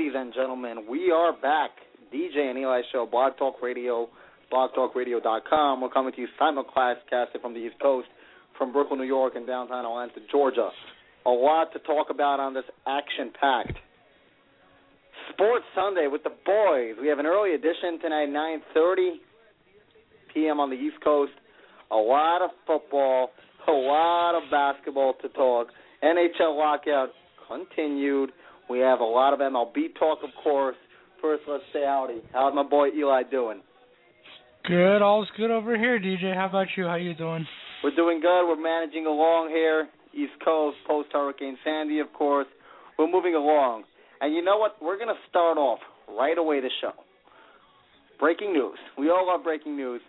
Ladies and gentlemen, we are back. DJ and Eli Show, Blog Talk Radio, blogtalkradio.com. We're coming to you simulcasted from the East Coast, from Brooklyn, New York, and downtown Atlanta, Georgia. A lot to talk about on this action-packed Sports Sunday with the boys. We have an early edition tonight, 9:30 p.m. on the East Coast. A lot of football, a lot of basketball to talk. NHL lockout continued. We have a lot of MLB talk, of course. First, let's say howdy. How's my boy Eli doing? Good. All's good over here, DJ. How about you? How you doing? We're doing good. We're managing along here. East Coast, post-Hurricane Sandy, of course. We're moving along. And you know what? We're going to start off right away the show. Breaking news. We all love breaking news.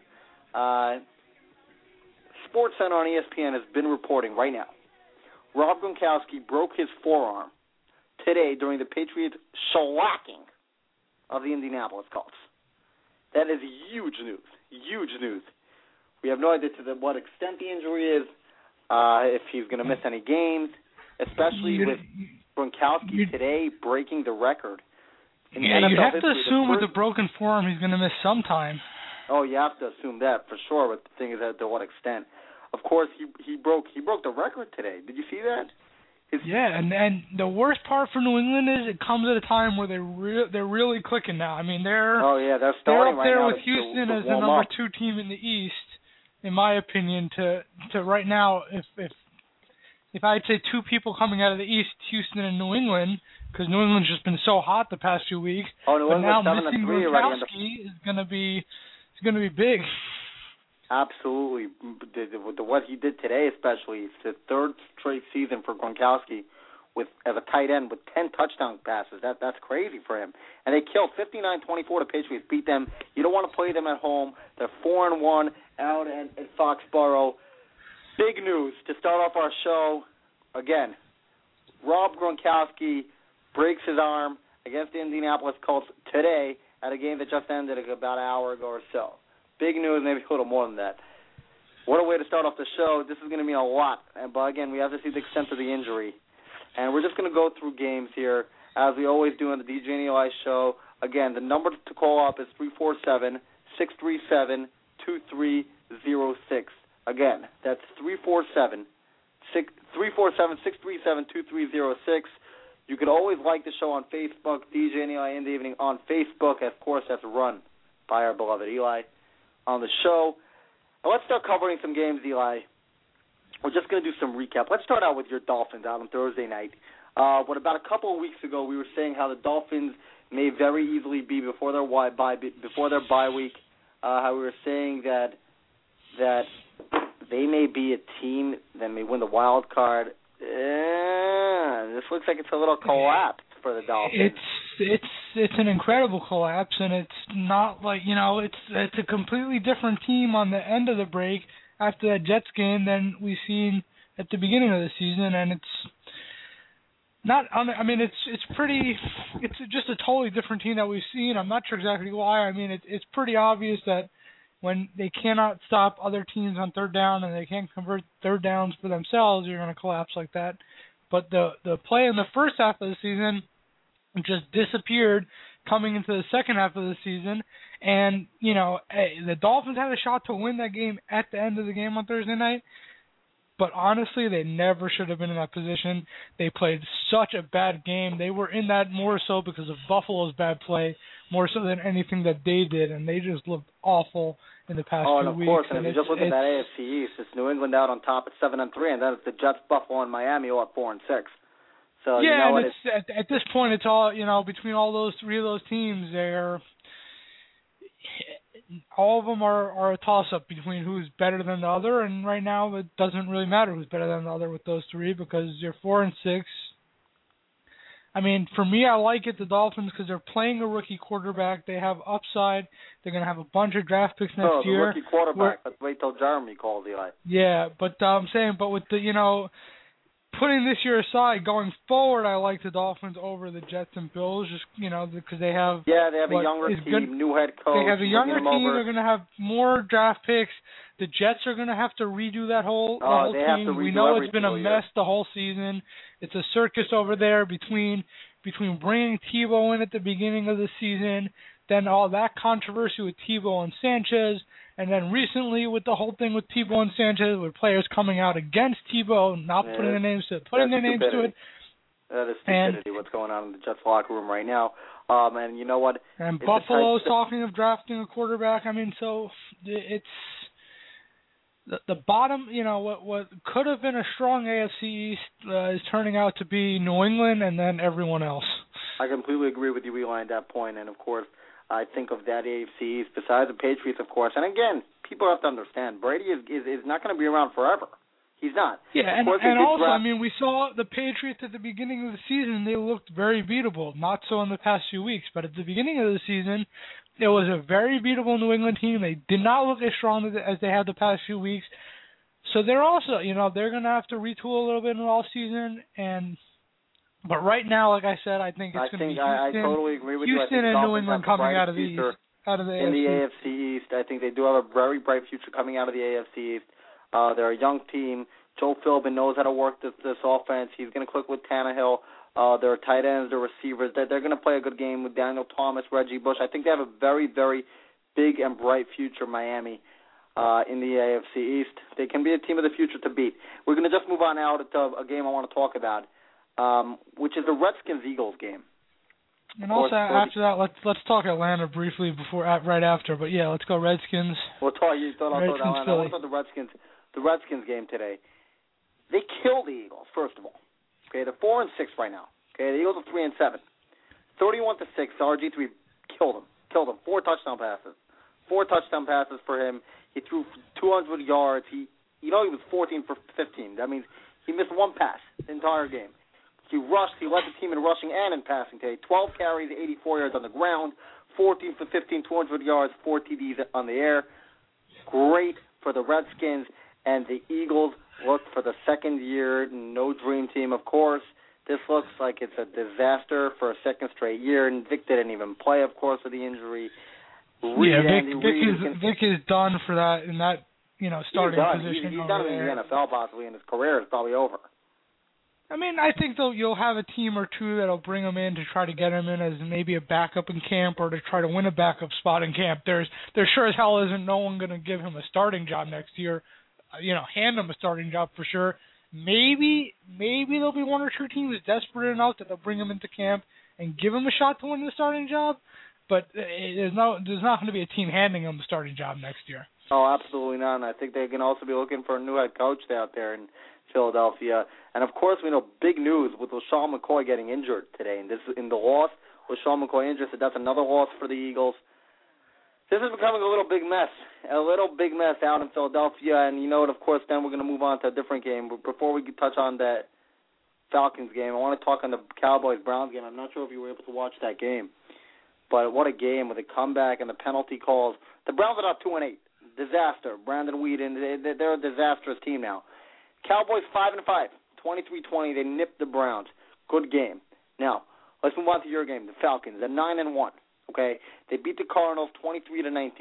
SportsCenter on ESPN has been reporting right now. Rob Gronkowski broke his forearm today during the Patriots' shellacking of the Indianapolis Colts. That is huge news. Huge news. We have no idea to what extent the injury is, if he's going to miss any games, especially with Gronkowski today breaking the record. You have to assume with a broken forearm he's going to miss some time. Oh, you have to assume that for sure, but the thing is to what extent. Of course, he broke the record today. Did you see that? And the worst part for New England is it comes at a time where they're really clicking now. I mean, they're starting up there right now with Houston as the number 2 team in the East, in my opinion. To right now, if I'd say 2 people coming out of the East, Houston and New England, because New England's just been so hot the past few weeks. Oh, New England's now missing Gronkowski is going to be big. Absolutely. What he did today, especially, it's the 3rd straight season for Gronkowski as a tight end with 10 touchdown passes. That's crazy for him. And they killed 59-24. The Patriots beat them. You don't want to play them at home. They're 4-1 out at Foxborough. Big news to start off our show. Again, Rob Gronkowski breaks his arm against the Indianapolis Colts today at a game that just ended about an hour ago or so. Big news, maybe a little more than that. What a way to start off the show. This is going to mean a lot. But, again, we have to see the extent of the injury. And we're just going to go through games here, as we always do on the DJ and Eli Show. Again, the number to call up is 347-637-2306. Again, that's 347-637-2306. You can always like the show on Facebook, DJ and Eli in the Evening on Facebook. Of course, that's run by our beloved Eli on the show. Now let's start covering some games, Eli. We're just going to do some recap. Let's start out with your Dolphins out on Thursday night. About a couple of weeks ago, we were saying how the Dolphins may very easily be before their bye week. How we were saying that they may be a team that may win the wild card. This looks like it's a little collapse for the Dolphins. It's an incredible collapse, and it's not like, it's a completely different team on the end of the break after that Jets game than we've seen at the beginning of the season, and it's just a totally different team that we've seen. I'm not sure exactly why. I mean, it's pretty obvious that when they cannot stop other teams on third down and they can't convert third downs for themselves, you're going to collapse like that. But the play in the first half of the season just disappeared coming into the second half of the season. And, the Dolphins had a shot to win that game at the end of the game on Thursday night. But honestly, they never should have been in that position. They played such a bad game. They were in that more so because of Buffalo's bad play, more so than anything that they did. And they just looked awful in the past 2 weeks. Oh, and of course, and if you just look at that AFC East, it's New England out on top at 7-3, and then it's the Jets, Buffalo, and Miami all at 4-6. So yeah, you know and at this point, it's all between all those 3 of those teams, all of them are a toss-up between who's better than the other, and right now it doesn't really matter who's better than the other with those 3 because you're 4-6. I mean, for me, I like it, the Dolphins, because they're playing a rookie quarterback. They have upside. They're going to have a bunch of draft picks next year. Rookie quarterback. Let's wait till Jeremy calls Eli. Yeah, but I'm saying, with the, putting this year aside, going forward, I like the Dolphins over the Jets and Bills, just, because they have... Yeah, they have a younger team, new head coach. They have a younger team. They're going to have more draft picks. The Jets are going to have to redo the whole team. We know it's been a mess the whole season. It's a circus over there between between bringing Tebow in at the beginning of the season, then all that controversy with Tebow and Sanchez, and then recently with the whole thing with Tebow and Sanchez, with players coming out against Tebow, not putting their names to it, putting their names to it. That is stupidity, what's going on in the Jets locker room right now. And you know what? And Buffalo's talking of drafting a quarterback. I mean, so it's the bottom, what could have been a strong AFC East is turning out to be New England and then everyone else. I completely agree with you, Eli, at that point. And, of course, I think of that AFC East, besides the Patriots, of course. And, again, people have to understand, Brady is not going to be around forever. He's not. Yeah, and also, I mean, we saw the Patriots at the beginning of the season. They looked very beatable. Not so in the past few weeks, but at the beginning of the season, it was a very beatable New England team. They did not look as strong as they had the past few weeks. So they're also, they're going to have to retool a little bit in the off season. But right now, like I said, I think it's going to be Houston. I totally agree with Houston you. and New England coming out of the East. Out of the in the AFC East, I think they do have a very bright future coming out of the AFC East. They're a young team. Joe Philbin knows how to work this offense. He's going to click with Tannehill. Their tight ends, their receivers. They're going to play a good game with Daniel Thomas, Reggie Bush. I think they have a very, very big and bright future, Miami, in the AFC East. They can be a team of the future to beat. We're going to just move on now to a game I want to talk about, which is the Redskins-Eagles game. And also after that, let's talk Atlanta briefly right after. But yeah, let's go Redskins. We'll talk. You thought I'll talk Atlanta. I want to talk the Redskins game today. They killed the Eagles, first of all. Okay, they're 4-6 right now. Okay, the Eagles are 3-7. 31-6. RG3 killed them. 4 touchdown passes. 4 touchdown passes for him. He threw 200 yards. He was 14 for 15. That means he missed 1 pass the entire game. He rushed. He led the team in rushing and in passing today. 12 carries, 84 yards on the ground, 14 for 15, 200 yards, 4 TDs on the air. Great for the Redskins. And the Eagles look for the second year, no dream team, of course. This looks like it's a disaster for a second straight year. And Vic didn't even play, of course, with the injury. Vic is done for that in that starting position. He's done in the NFL possibly, and his career is probably over. I mean, I think you'll have a team or two that'll bring him in to try to get him in as maybe a backup in camp or to try to win a backup spot in camp. There sure as hell isn't no one going to give him a starting job next year. Hand him a starting job for sure. Maybe there'll be 1 or 2 teams desperate enough that they'll bring him into camp and give him a shot to win the starting job. But there's not going to be a team handing him the starting job next year. Oh, absolutely not. And I think they can also be looking for a new head coach out there in Philadelphia. And of course, we know big news with LaShawn McCoy getting injured today. And this in the loss, LaShawn McCoy injured, so that's another loss for the Eagles. This is becoming a little big mess out in Philadelphia. And you know what, of course, then we're going to move on to a different game. But before we touch on that Falcons game, I want to talk on the Cowboys-Browns game. I'm not sure if you were able to watch that game. But what a game with the comeback and the penalty calls. The Browns are now 2-8. Disaster. Brandon Weeden, they're a disastrous team now. Cowboys 5-5, 23-20. They nipped the Browns. Good game. Now, let's move on to your game, the Falcons. They're 9-1. Okay, they beat the Cardinals 23-19.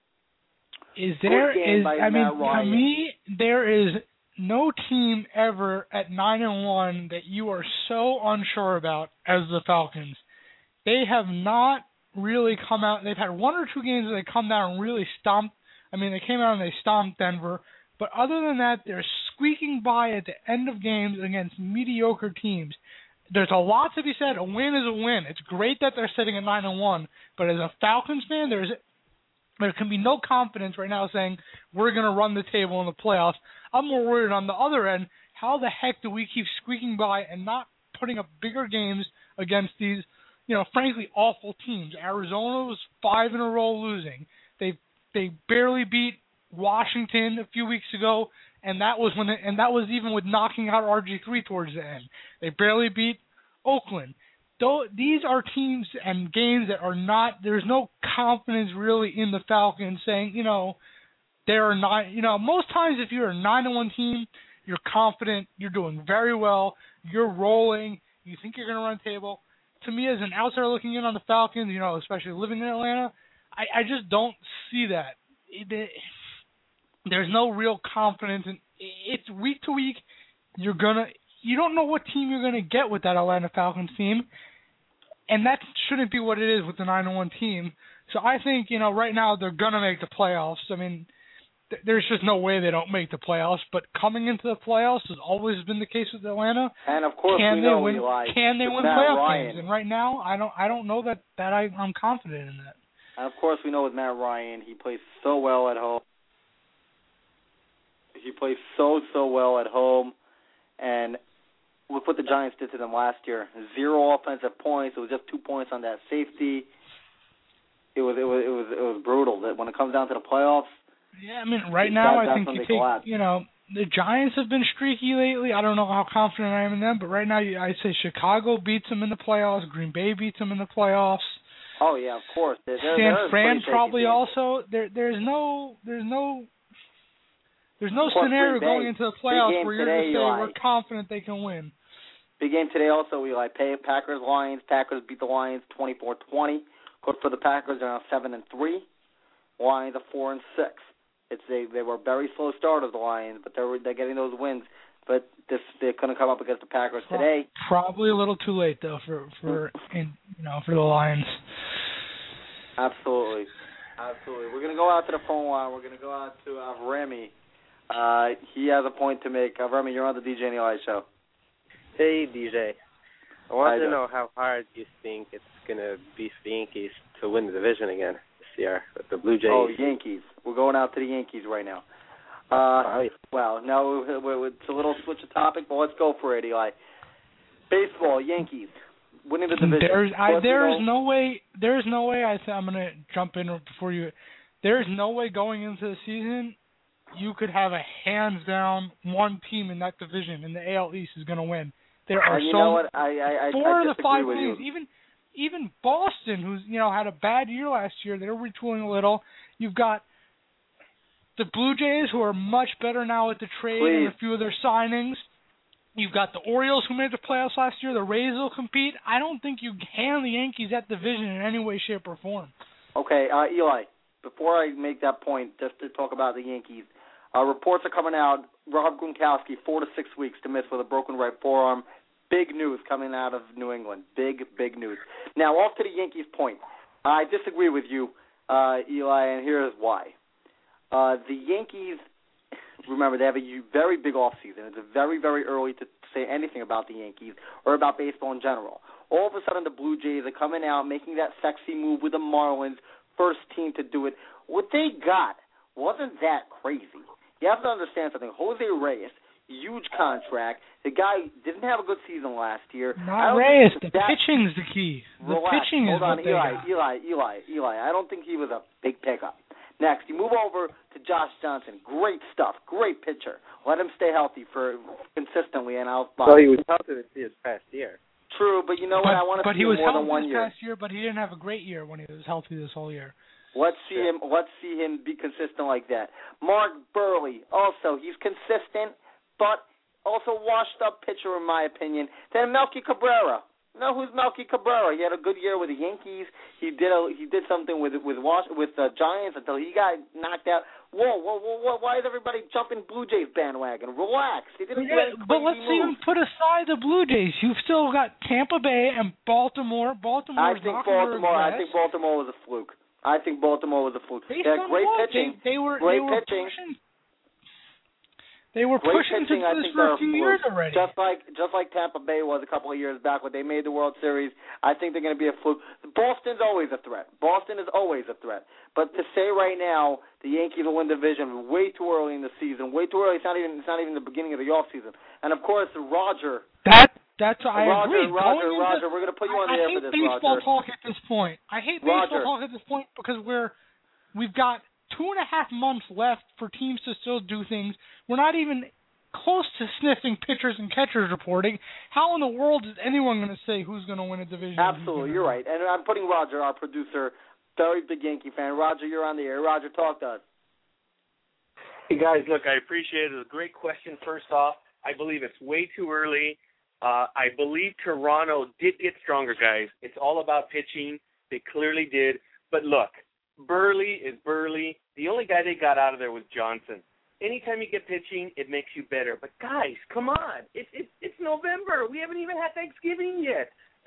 To me, there is no team ever at 9-1 that you are so unsure about as the Falcons. They have not really come out. They've had 1 or 2 games where they come down and really stomped. I mean, they came out and they stomped Denver. But other than that, they're squeaking by at the end of games against mediocre teams. There's a lot to be said. A win is a win. It's great that they're sitting at 9-1. But as a Falcons fan, there can be no confidence right now saying we're going to run the table in the playoffs. I'm more worried on the other end. How the heck do we keep squeaking by and not putting up bigger games against these, frankly awful teams? Arizona was 5 in a row losing. They barely beat Washington a few weeks ago, and that was even with knocking out RG3 towards the end. They barely beat Oakland. These are teams and games that are not. There's no confidence really in the Falcons saying, they're not. Most times if you're a 9-1 team, you're confident, you're doing very well, you're rolling, you think you're going to run the table. To me, as an outsider looking in on the Falcons, especially living in Atlanta, I just don't see that. There's no real confidence, and it's week to week. You don't know what team you're gonna get with that Atlanta Falcons team, and that shouldn't be what it is with the 9-1 team. So I think, right now they're going to make the playoffs. I mean, there's just no way they don't make the playoffs. But coming into the playoffs has always been the case with Atlanta. And of course, can we they know win? Eli, can they win Matt playoff Ryan. games? And right now, I don't know that I'm confident in that. And of course, we know with Matt Ryan, he plays so well at home. He plays so well at home, and look what the Giants did to them last year. 0 offensive points. It was just 2 points on that safety. It was brutal. That when it comes down to the playoffs. Yeah, I mean, right now I think you take, the Giants have been streaky lately. I don't know how confident I am in them, but right now I say Chicago beats them in the playoffs. Green Bay beats them in the playoffs. Oh yeah, of course. San Fran probably also. There's no scenario going into the playoffs where you're going to say we're confident they can win. Big game today also, Eli. Packers, Lions. Packers beat the Lions 24-20. Good for the Packers. They're now 7-3. Lions are 4-6. They were very slow starters, the Lions, but they're getting those wins. But they're going to come up against the Packers today. Probably a little too late though for the Lions. Absolutely. We're going to go out to the phone line. We're going to go out to Remy. He has a point to make. Remy, you're on the DJ and Eli show. Hey, DJ. I wanted to know how hard you think it's going to be for the Yankees to win the division again this year with the Blue Jays. Oh, Yankees. We're going out to the Yankees right now. Well, no, it's a little switch of topic, but let's go for it, Eli. Baseball, Yankees, winning the division. There's no way. I'm going to jump in before you. There's no way going into the season you could have a hands down one team in that division in the AL East is going to win. There are four of the 5 teams. Even Boston, who's had a bad year last year, they're retooling a little. You've got the Blue Jays, who are much better now with the trade and a few of their signings. You've got the Orioles, who made the playoffs last year. The Rays will compete. I don't think you hand the Yankees that division in any way, shape, or form. Okay, Eli, before I make that point, just to talk about the Yankees, reports are coming out. Rob Gronkowski, 4 to 6 weeks to miss with a broken right forearm. Big news coming out of New England. Big news. Now, off to the Yankees' point. I disagree with you, Eli, and here's why. The Yankees, remember, they have a very big offseason. It's very, very early to say anything about the Yankees or about baseball in general. All of a sudden, the Blue Jays are coming out, making that sexy move with the Marlins, first team to do it. What they got wasn't that crazy. You have to understand something. Jose Reyes, huge contract. The guy didn't have a good season last year. Not Reyes. The pitching's the key. The pitching is what they got. Eli. I don't think he was a big pickup. Next, you move over to Josh Johnson. Great stuff. Great pitcher. Let him stay healthy for consistently, and I'll buy. Well, he was healthy this past year. True, but you know what? I want to see him more than 1 year. But he was healthy this past year, but he didn't have a great year when he was healthy this whole year. Let's see him be consistent like that. Mark Burley, also, he's consistent, but also washed-up pitcher in my opinion. Then Melky Cabrera. Know who's Melky Cabrera? He had a good year with the Yankees. He did something with the Giants until he got knocked out. Whoa! Why is everybody jumping Blue Jays bandwagon? Relax. He didn't do any but let's even put aside the Blue Jays. You've still got Tampa Bay and Baltimore. I think Baltimore was a fluke. They had great pitching. They were pitching. They were pushing to do this for a few years already. Just like Tampa Bay was a couple of years back when they made the World Series. I think they're going to be a fluke. Boston's always a threat. But to say right now the Yankees will win the division way too early in the season, way too early. It's not even the beginning of the off season. And of course, Roger. I agree. Roger, we're going to put you on the air for this, Roger. I hate baseball talk at this point because we've got 2.5 months left for teams to still do things. We're not even close to sniffing pitchers and catchers reporting. How in the world is anyone going to say who's going to win a division? Absolutely, you're right. And I'm putting Roger, our producer, very big Yankee fan. Roger, you're on the air. Roger, talk to us. Hey, guys, look, I appreciate it. It's a great question, first off. I believe it's way too early. I believe Toronto did get stronger, guys. It's all about pitching. They clearly did. But look, Burley is Burley. The only guy they got out of there was Johnson. Anytime you get pitching, it makes you better. But, guys, come on. It's November. We haven't even had Thanksgiving yet.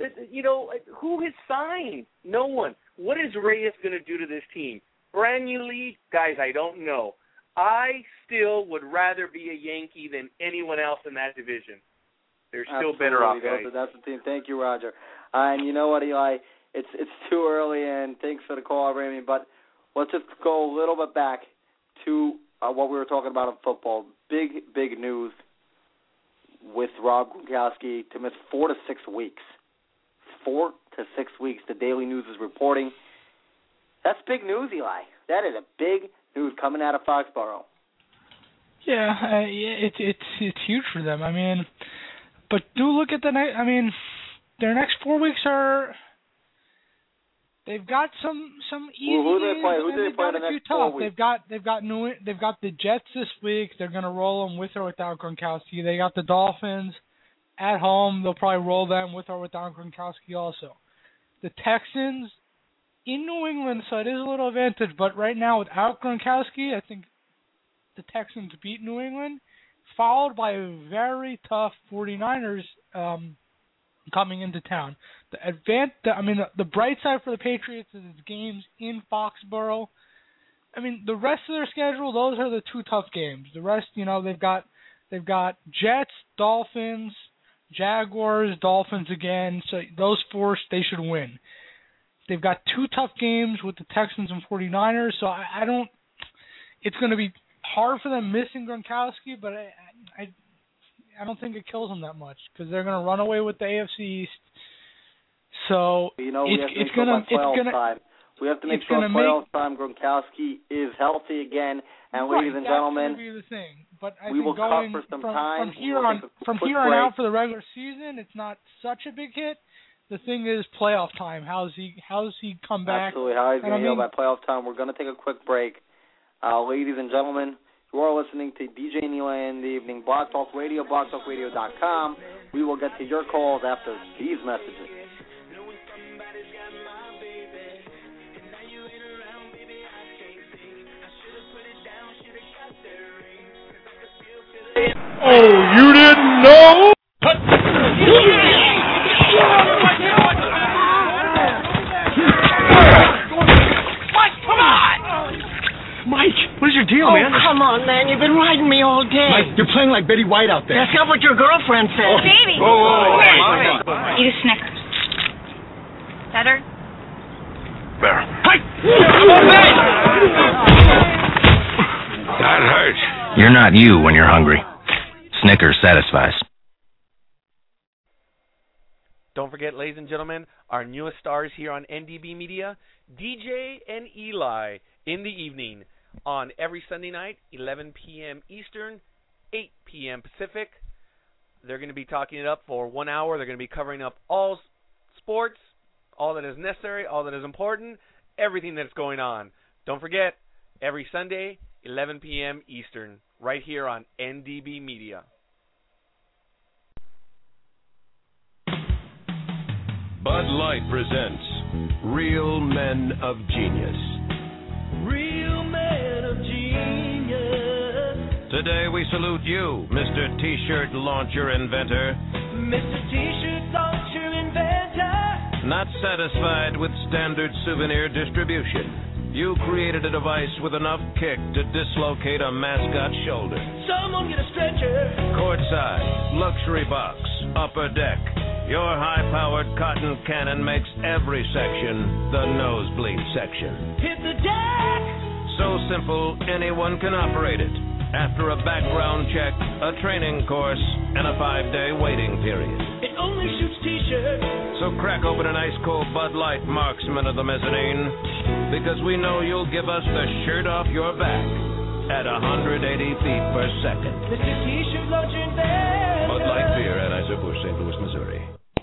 Who has signed? No one. What is Reyes going to do to this team? Brand new league? Guys, I don't know. I still would rather be a Yankee than anyone else in that division. They're still better off, guys. That's the team. Thank you, Roger. And you know what, Eli? It's too early, and thanks for the call, Ramy, but let's just go a little bit back to what we were talking about in football. Big news with Rob Gronkowski to miss 4 to 6 weeks. 4 to 6 weeks, the Daily News is reporting. That's big news, Eli. That is a big news coming out of Foxborough. Yeah, it's huge for them. I mean, but do look at their next 4 weeks are. They've got some easy games. Who do they play the next 4 weeks? They've got the Jets this week. They're going to roll them with or without Gronkowski. They got the Dolphins at home. They'll probably roll them with or without Gronkowski also. The Texans in New England, so it is a little advantage. But right now, without Gronkowski, I think the Texans beat New England, followed by a very tough 49ers coming into town. The bright side for the Patriots is it's games in Foxborough. I mean, the rest of their schedule, those are the 2 tough games. The rest, they've got Jets, Dolphins, Jaguars, Dolphins again. So those 4 they should win. They've got 2 tough games with the Texans and 49ers. So I don't. It's going to be hard for them missing Gronkowski, but I don't think it kills them that much because they're going to run away with the AFC East. So we have to make sure playoff time Gronkowski is healthy again. And ladies and gentlemen, that's going to be the thing. But I we think will cut for some time. From here on out for the regular season, it's not such a big hit. The thing is playoff time. How's he come back? Absolutely. How he's going to heal by playoff time. We're going to take a quick break. Ladies and gentlemen, you are listening to DJ and Eli in the evening. Blog Talk Radio, blogtalkradio.com. We will get to your calls after these messages. Oh, you didn't know? Mike, what is your deal, man? Oh, come on, man. You've been riding me all day. Mike, you're playing like Betty White out there. That's not what your girlfriend said. Oh. Baby. Oh, Eat a Snickers. Better? Better. That hurts. You're not you when you're hungry. Snickers satisfies. Don't forget, ladies and gentlemen, our newest stars here on NDB Media, DJ and Eli, in the evening on every Sunday night, 11 p.m. Eastern, 8 p.m. Pacific. They're going to be talking it up for 1 hour. They're going to be covering up all sports, all that is necessary, all that is important, everything that's going on. Don't forget, every Sunday, 11 p.m. Eastern, right here on NDB Media. Bud Light presents Real Men of Genius. Real Men of Genius. Today we salute you, Mr. T-shirt launcher inventor. Mr. T-shirt launcher inventor. Not satisfied with standard souvenir distribution, you created a device with enough kick to dislocate a mascot's shoulder. Someone get a stretcher. Courtside, luxury box, upper deck. Your high-powered cotton cannon makes every section the nosebleed section. Hit the deck! So simple, anyone can operate it. After a background check, a training course, and a 5-day waiting period. It only shoots T-shirts. So crack open an ice-cold Bud Light, marksman of the mezzanine, because we know you'll give us the shirt off your back at 180 feet per second. Mr. T-shirt launcher inventor. Bud Light beer, Anheuser-Busch, St. Louis, Missouri.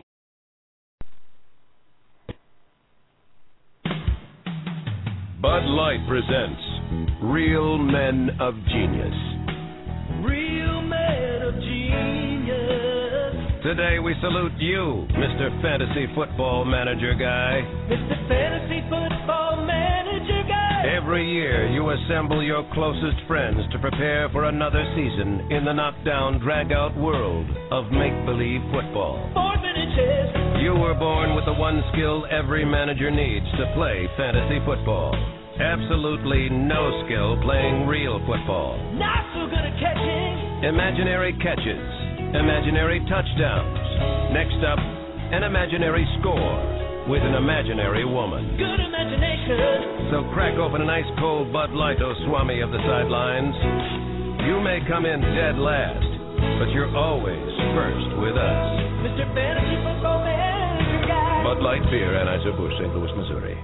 Bud Light presents Real Men of Genius. Real Men of Genius. Today we salute you, Mr. Fantasy Football Manager Guy. Mr. Fantasy Football Manager Guy. Every year you assemble your closest friends to prepare for another season in the knockdown, drag-out world of make-believe football. 4 minutes. You were born with the one skill every manager needs to play fantasy football. Absolutely no skill playing real football. Not so good at catching. Imaginary catches. Imaginary touchdowns. Next up, an imaginary score with an imaginary woman. Good imagination. So crack open an ice cold Bud Light, oh Swami of the sidelines. You may come in dead last, but you're always first with us. Mr. Fantasy Football Manager Guy. Bud Light Beer, Anheuser-Busch, St. Louis, Missouri.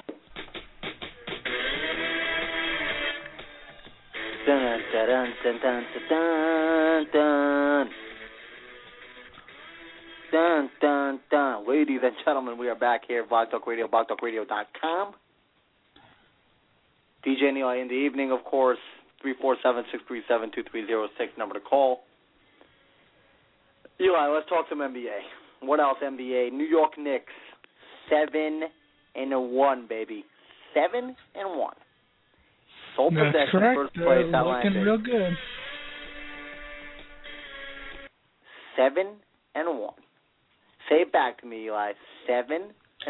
Dun, dun, dun, dun, dun, dun, dun. Dun, dun, dun. Ladies and gentlemen, we are back here at Blog Talk Radio, blogtalkradio.com. DJ Neil in the evening, of course, 347-637-2306, number to call. Eli, let's talk some NBA. What else NBA? New York Knicks, 7-1, baby. 7-1. Sole possession, correct. first place, looking real good. 7-1. Say it back to me, Eli. 7-1.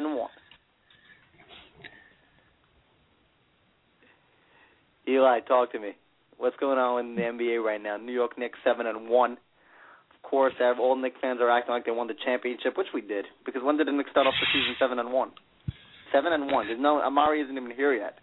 Eli, talk to me. What's going on in the NBA right now? New York Knicks 7-1. Of course, all Knicks fans are acting like they won the championship, which we did. Because when did the Knicks start off the season 7-1? 7-1. There's no Amari isn't even here yet.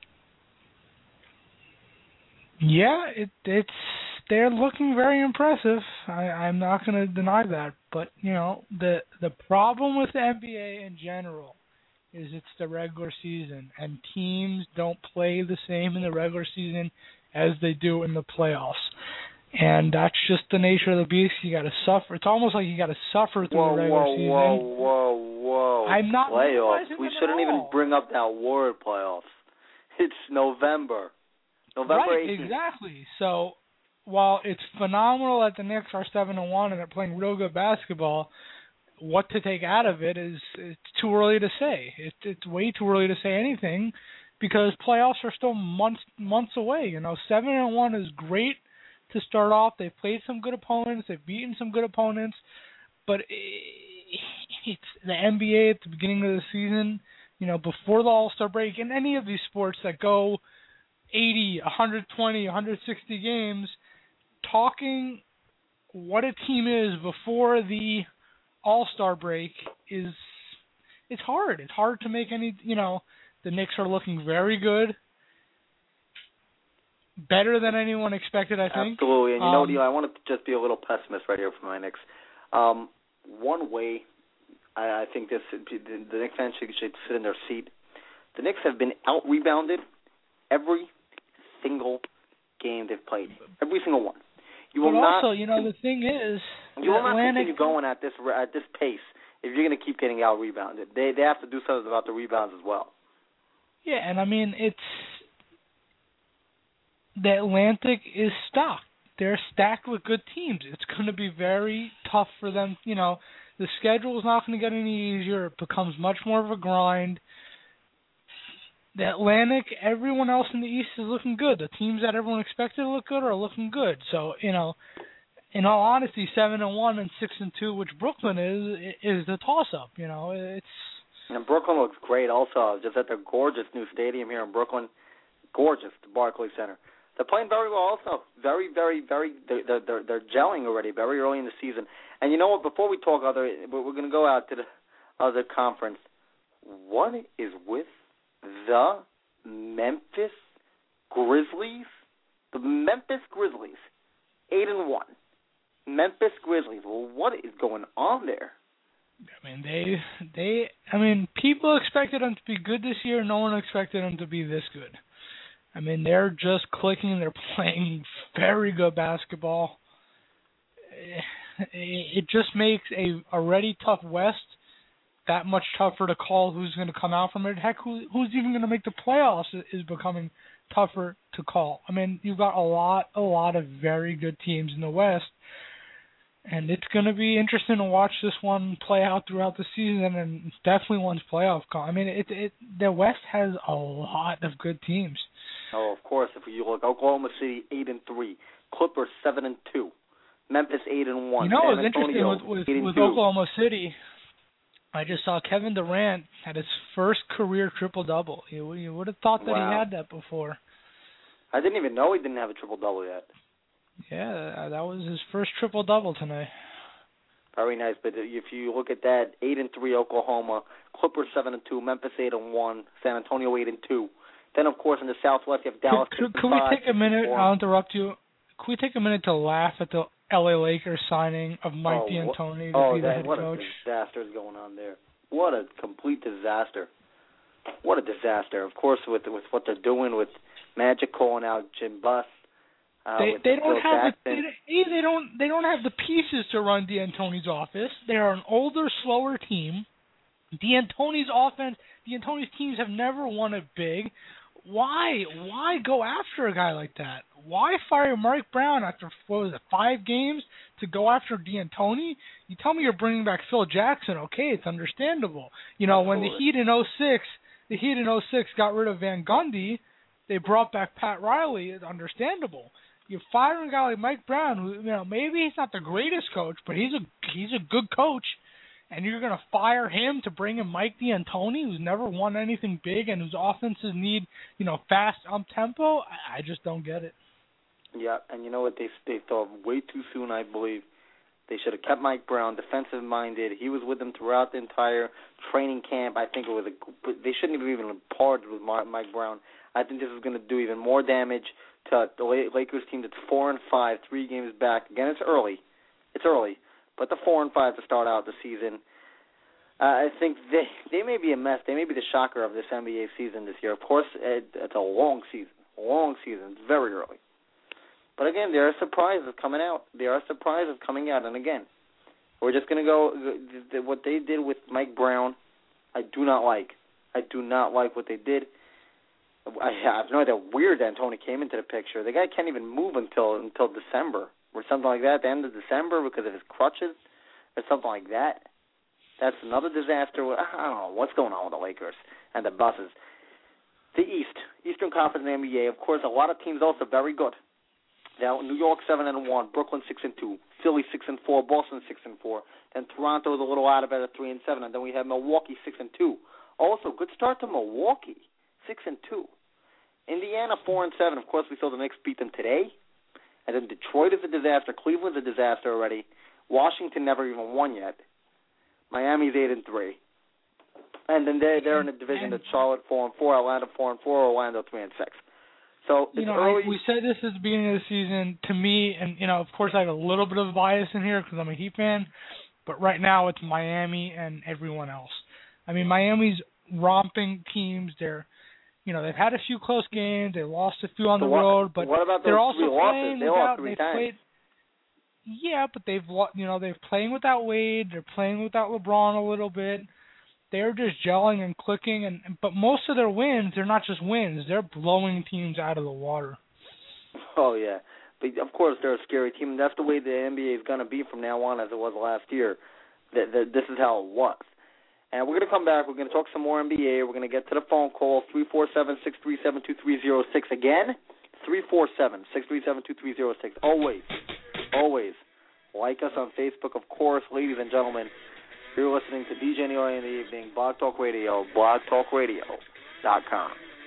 Yeah, it's they're looking very impressive. I'm not going to deny that, but the problem with the NBA in general is it's the regular season, and teams don't play the same in the regular season as they do in the playoffs, and that's just the nature of the beast. You got to suffer. It's almost like you got to suffer through the regular season. Whoa! I'm not playoffs. We shouldn't even bring up that word, playoffs. It's November. November 18th. Right, exactly. So while it's phenomenal that the Knicks are 7-1 and they're playing real good basketball, what to take out of it is it's too early to say. It's way too early to say anything because playoffs are still months away. 7-1 is great to start off. They've played some good opponents. They've beaten some good opponents, but it's the NBA at the beginning of the season. Before the All-Star break, in any of these sports that go 80, 120, 160 games, talking what a team is before the All-Star break it's hard. It's hard to make any, the Knicks are looking very good. Better than anyone expected, I think. Absolutely. And Eli, I want to just be a little pessimist right here for my Knicks. One way I think the Knicks fans should sit in their seat. The Knicks have been out-rebounded every single game they've played. Every single one. You will not. Also, the thing is, you will not continue going at this pace if you're going to keep getting out-rebounded. They have to do something about the rebounds as well. Yeah, and it's the Atlantic is stocked. They're stacked with good teams. It's going to be very tough for them. The schedule is not going to get any easier. It becomes much more of a grind. The Atlantic, everyone else in the East is looking good. The teams that everyone expected to look good are looking good. So, in all honesty, 7-1 and 6-2, which Brooklyn is the toss-up. And Brooklyn looks great also. Just at their gorgeous new stadium here in Brooklyn. Gorgeous, the Barclays Center. They're playing very well also. Very, very, very, they're gelling already very early in the season. And you know what, before we talk we're going to go out to the other conference. What is with the Memphis Grizzlies? The Memphis Grizzlies, 8-1. Memphis Grizzlies. Well, what is going on there? People expected them to be good this year. No one expected them to be this good. They're just clicking. They're playing very good basketball. It just makes a already tough West that much tougher to call who's going to come out from it. Heck, who's even going to make the playoffs is becoming tougher to call. You've got a lot of very good teams in the West, and it's going to be interesting to watch this one play out throughout the season, and it's definitely one's playoff call. The West has a lot of good teams. Oh, of course. If you look, Oklahoma City 8-3, Clippers 7-2, Memphis 8-1. What's interesting with Oklahoma City I just saw Kevin Durant had his first career triple-double. You would have thought that he had that before. I didn't even know he didn't have a triple-double yet. Yeah, that was his first triple-double tonight. Very nice. But if you look at that, 8-3 Oklahoma, Clippers 7-2, Memphis 8-1, San Antonio 8-2. Then, of course, in the Southwest, you have Dallas. Could we take a minute? I'll interrupt you. Could we take a minute to laugh at the LA Lakers signing of Mike D'Antoni to be the head coach? What a disaster is going on there. What a complete disaster. What a disaster. Of course, with what they're doing with Magic calling out Jim Buss. They don't have they don't have the pieces to run D'Antoni's office. They are an older, slower team. D'Antoni's teams have never won it big. Why go after a guy like that? Why fire Mike Brown after 5 games to go after D'Antoni? You tell me you're bringing back Phil Jackson. Okay, it's understandable. You know, when the Heat in 06 got rid of Van Gundy, they brought back Pat Riley. It's understandable. You fire a guy like Mike Brown, who, you know, maybe he's not the greatest coach, but he's a good coach, and you're going to fire him to bring in Mike D'Antoni, who's never won anything big and whose offenses need, you know, fast tempo. I just don't get it. Yeah, and you know what? They thought way too soon, I believe. They should have kept Mike Brown defensive-minded. He was with them throughout the entire training camp. I think they shouldn't have even parted with Mike Brown. I think this is going to do even more damage to the Lakers team that's 4-5, 3 games back. Again, it's early, but the 4-5 to start out the season. I think they may be a mess. They may be the shocker of this NBA season this year. Of course, it's a long season. It's very early. But again, there are surprises coming out. And again, we're just going to go what they did with Mike Brown. I do not like what they did. I have no idea where D'Antoni came into the picture. The guy can't even move until December or something like that, the end of December, because of his crutches or something like that. That's another disaster. I don't know what's going on with the Lakers and the Busses. The Eastern Conference in the NBA, of course, a lot of teams also very good. Now, New York 7-1, Brooklyn 6-2, Philly 6-4, Boston 6-4. Then Toronto is a little out of it at 3-7, and then we have Milwaukee 6-2. Also, good start to Milwaukee, 6-2. Indiana 4-7. Of course, we saw the Knicks beat them today. And then Detroit is a disaster. Cleveland's a disaster already. Washington never even won yet. Miami's 8-3. And then they're in a division that's Charlotte 4-4, Atlanta 4-4, Orlando 3-6. So it's early. We said this at the beginning of the season. To me, and of course, I have a little bit of a bias in here because I'm a Heat fan. But right now, it's Miami and everyone else. I mean, Miami's romping teams. They've had a few close games. They lost a few on the road, but what about they're those also playing they lost 3 times. Yeah, but they're playing without Wade. They're playing without LeBron a little bit. They're just gelling and clicking, but most of their wins, they're not just wins. They're blowing teams out of the water. Oh, yeah. But, of course, they're a scary team, and that's the way the NBA is going to be from now on as it was last year. This is how it was. And we're going to come back. We're going to talk some more NBA. We're going to get to the phone call, 347-637-2306. Again, 347-637-2306. Always like us on Facebook, of course, ladies and gentlemen. You're listening to DJ Neil in the Evening, Blog Talk Radio, blogtalkradio.com.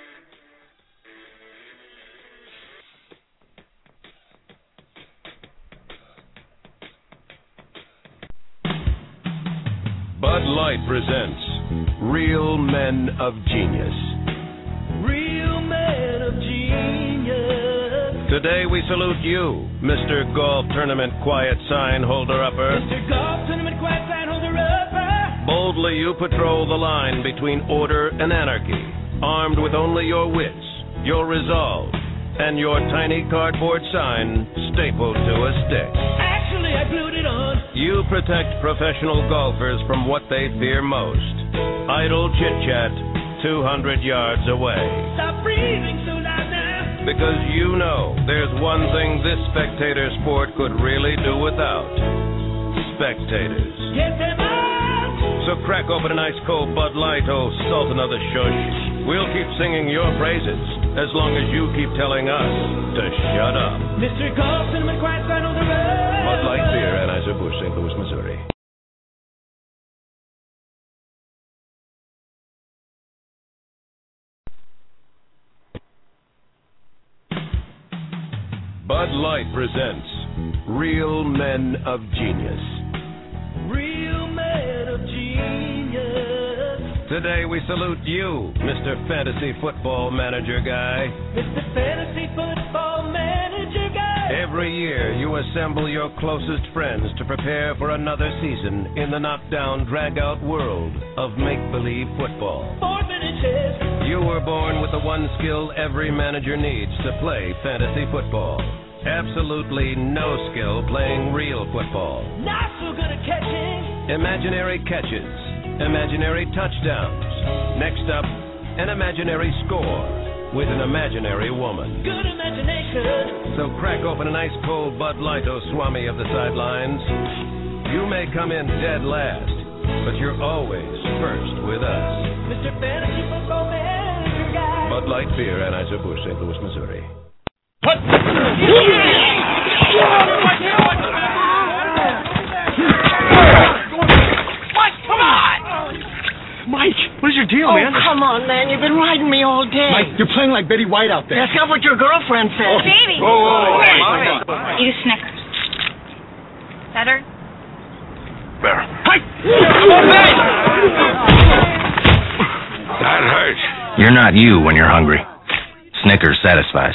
Bud Light presents Real Men of Genius. Real Men of Genius. Today we salute you, Mr. Golf Tournament Quiet Sign Holder-Upper. Mr. Golf Tournament Quiet Sign Holder-Upper. Boldly you patrol the line between order and anarchy, armed with only your wits, your resolve, and your tiny cardboard sign stapled to a stick. Actually, I glued it on. You protect professional golfers from what they fear most. Idle chit-chat 200 yards away. Stop breathing so loud now. Because you know there's one thing this spectator sport could really do without. Spectators. Get them out. So crack open an ice cold Bud Light, oh sultan of the shush. We'll keep singing your praises as long as you keep telling us to shut up. Mr. Golf Tournament Quiet Sign on the road. Bud Light Beer, Anheuser-Busch, St. Louis, Missouri. Light presents Real Men of Genius. Real men of genius. Today we salute you, Mr. Fantasy Football Manager Guy. Mr. Fantasy Football Manager Guy. Every year you assemble your closest friends to prepare for another season in the knockdown, drag-out world of make-believe football. 4-minute chess. You were born with the one skill every manager needs to play fantasy football. Absolutely no skill playing real football. Not so good at catching. Imaginary catches, imaginary touchdowns. Next up, an imaginary score with an imaginary woman. Good imagination. So crack open an ice cold Bud Light, oh Swami of the sidelines. You may come in dead last, but you're always first with us. Mr. Fantasy Football Manager Guy. Bud Light Beer, Anheuser-Busch, St. Louis, Missouri. What? Mike, come on! Mike, what is your deal, man? Come on, man. You've been riding me all day. Mike, you're playing like Betty White out there. That's not what your girlfriend said. Baby! Whoa. Eat a Snickers. Better? Better. Hey! That hurts. You're not you when you're hungry. Snickers satisfies.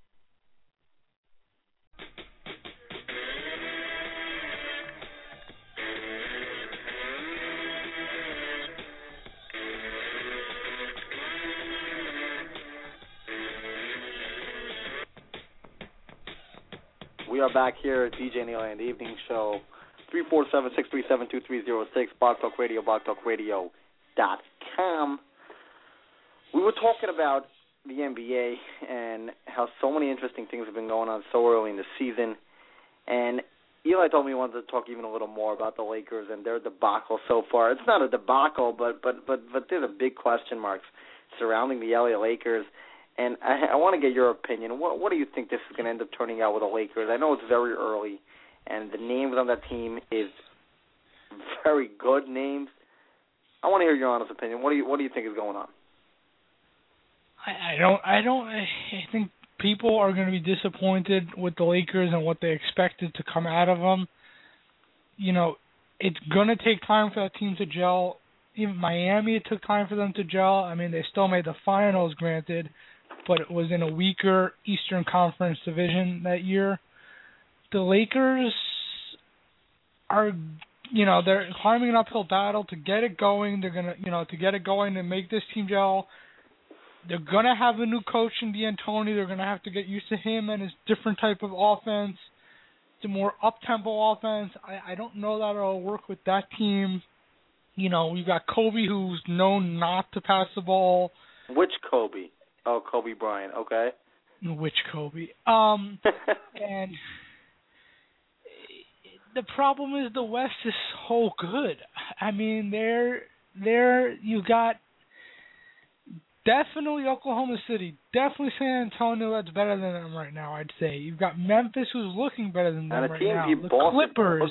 We are back here at DJ and Eli in the Evening Show, 347-637-2306, BlogTalkRadio, BlogTalkRadio.com. We were talking about the NBA and how so many interesting things have been going on so early in the season. And Eli told me he wanted to talk even a little more about the Lakers and their debacle so far. It's not a debacle, but there's a big question marks surrounding the LA Lakers. And I want to get your opinion. What do you think this is going to end up turning out with the Lakers? I know it's very early, and the names on that team is very good names. I want to hear your honest opinion. What do you think is going on? I think people are going to be disappointed with the Lakers and what they expected to come out of them. You know, it's going to take time for that team to gel. Even Miami, it took time for them to gel. I mean, they still made the finals, granted, but it was in a weaker Eastern Conference division that year. The Lakers are, they're climbing an uphill battle to get it going. They're going to, make this team gel. They're going to have a new coach in D'Antoni. They're going to have to get used to him and his different type of offense. It's a more up-tempo offense. I don't know that it'll work with that team. We've got Kobe, who's known not to pass the ball. Which Kobe? Oh, Kobe Bryant, okay. Which Kobe? And the problem is the West is so good. I mean, you got definitely Oklahoma City, definitely San Antonio. That's better than them right now, I'd say. You've got Memphis, who's looking better than them right now. The Clippers.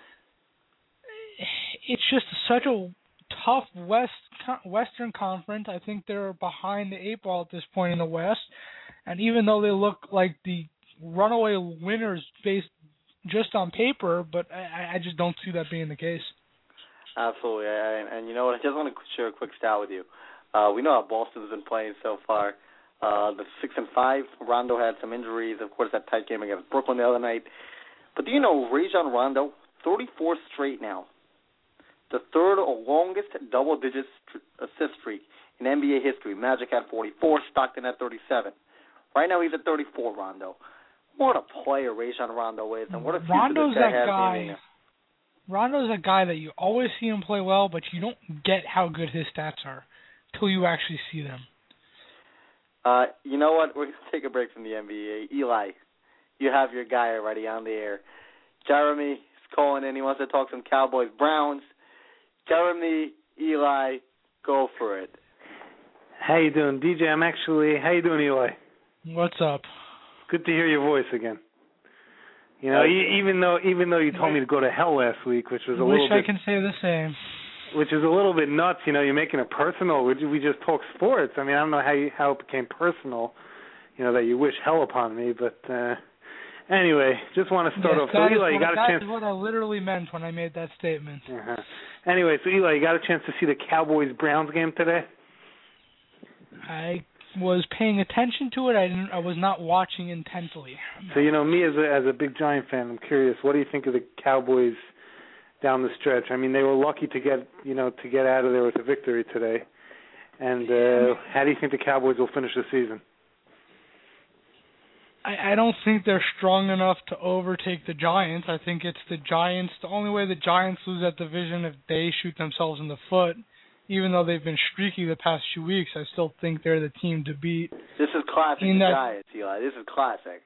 It's just such a tough Western Conference. I think they're behind the eight ball at this point in the West. And even though they look like the runaway winners based just on paper, but I just don't see that being the case. Absolutely. And you know what? I just want to share a quick stat with you. We know how Boston's been playing so far. The 6-5, Rondo had some injuries. Of course, that tight game against Brooklyn the other night. But do you know Rajon Rondo, 34 straight now. The third longest double-digit assist streak in NBA history. Magic had 44, Stockton had 37. Right now he's at 34, Rondo. What a player Rajon Rondo is, and what a future Rondo's this guy that has. guy. Rondo's a guy that you always see him play well, but you don't get how good his stats are until you actually see them. You know what? We're going to take a break from the NBA. Eli, you have your guy already on the air. Jeremy is calling in. He wants to talk some Cowboys-Browns. Jeremy, Eli, go for it. How you doing, DJ? How you doing, Eli? What's up? Good to hear your voice again. Even though you told me to go to hell last week, which was a little bit... Wish I can say the same. Which is a little bit nuts, you're making it personal. We just talk sports. I mean, I don't know how it became personal, that you wish hell upon me, but Anyway, just want to start off. So, Eli, you got a chance. That is what I literally meant when I made that statement. Uh-huh. Anyway, so, Eli, you got a chance to see the Cowboys-Browns game today? I was paying attention to it. I was not watching intently. So, me as a big Giant fan, I'm curious. What do you think of the Cowboys down the stretch? I mean, they were lucky to get out of there with a victory today. And how do you think the Cowboys will finish the season? I don't think they're strong enough to overtake the Giants. I think it's the Giants. The only way the Giants lose that division if they shoot themselves in the foot. Even though they've been streaky the past few weeks, I still think they're the team to beat. This is classic Giants, Eli. This is classic.